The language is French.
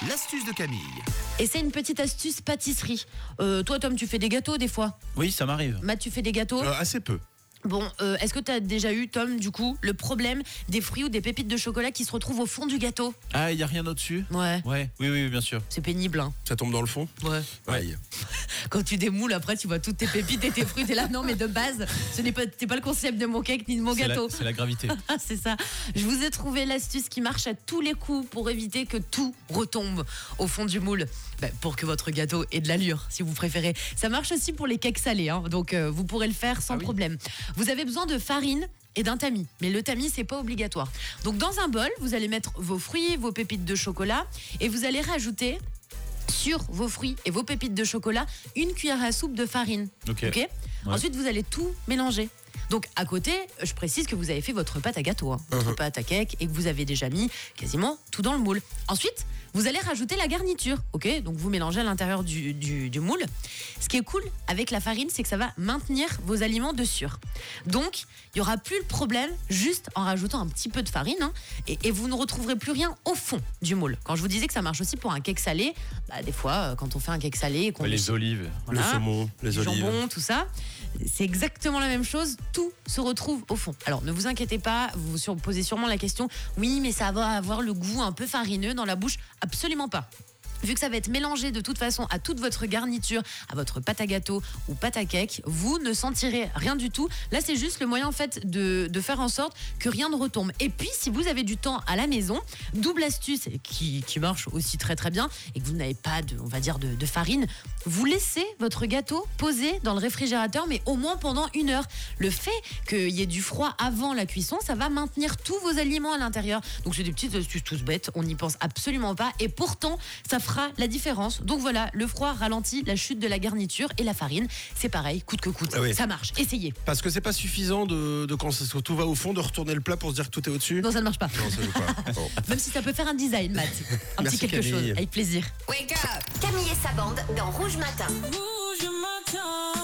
L'astuce de Camille. Et c'est une petite astuce pâtisserie. Toi, Tom, tu fais des gâteaux des fois. Oui, ça m'arrive. Matt, tu fais des gâteaux. Assez peu. Bon, est-ce que tu as déjà eu, Tom, du coup, le problème des fruits ou des pépites de chocolat qui se retrouvent au fond du gâteau? Ah, il n'y a rien au-dessus? Ouais. Oui, bien sûr. C'est pénible, hein. Ça tombe dans le fond? Ouais. Aïe. Quand tu démoules, après, tu vois toutes tes pépites et tes fruits. T'es là, non, mais de base, c'est pas le concept de mon cake ni de mon gâteau. C'est la gravité. Ah, c'est ça. Je vous ai trouvé l'astuce qui marche à tous les coups pour éviter que tout retombe au fond du moule. Pour que votre gâteau ait de l'allure, si vous préférez. Ça marche aussi pour les cakes salés, hein, donc vous pourrez le faire sans problème. Vous avez besoin de farine et d'un tamis, mais le tamis, c'est pas obligatoire. Donc dans un bol, vous allez mettre vos fruits, vos pépites de chocolat et vous allez rajouter sur vos fruits et vos pépites de chocolat une cuillère à soupe de farine. Ok. Ouais. Ensuite, vous allez tout mélanger. Donc à côté, je précise que vous avez fait votre pâte à gâteau, hein, votre pâte à cake, et que vous avez déjà mis quasiment tout dans le moule. Ensuite, vous allez rajouter la garniture, ok? Donc vous mélangez à l'intérieur du moule. Ce qui est cool avec la farine, c'est que ça va maintenir vos aliments de sûr. Donc, il n'y aura plus le problème juste en rajoutant un petit peu de farine, hein, et vous ne retrouverez plus rien au fond du moule. Quand je vous disais que ça marche aussi pour un cake salé, des fois, quand on fait un cake salé et qu'on Les olives. Le saumon, les olives. jambon, tout ça, c'est exactement la même chose. Tout se retrouve au fond. Alors, ne vous inquiétez pas, vous vous posez sûrement la question, oui, mais ça va avoir le goût un peu farineux dans la bouche. Absolument pas. Vu que ça va être mélangé de toute façon à toute votre garniture, à votre pâte à gâteau ou pâte à cake, vous ne sentirez rien du tout. Là, c'est juste le moyen en fait de faire en sorte que rien ne retombe. Et puis, si vous avez du temps à la maison, double astuce qui marche aussi très très bien et que vous n'avez pas de farine, vous laissez votre gâteau posé dans le réfrigérateur, mais au moins pendant 1 heure. Le fait qu'il y ait du froid avant la cuisson, ça va maintenir tous vos aliments à l'intérieur. Donc, c'est des petites astuces tous bêtes, on n'y pense absolument pas et pourtant, ça fera la différence. Donc voilà, le froid ralentit la chute de la garniture et la farine, c'est pareil, coûte que coûte. Ah oui. Ça marche, essayez. Parce que c'est pas suffisant de quand tout va au fond, de retourner le plat pour se dire que tout est au-dessus. Non, ça ne marche pas. Non, ça veut pas. Bon. Même si ça peut faire un design, Matt. Un Merci, petit quelque Camille. chose, avec plaisir. Wake up! Camille et sa bande dans Rouge Matin. Rouge matin.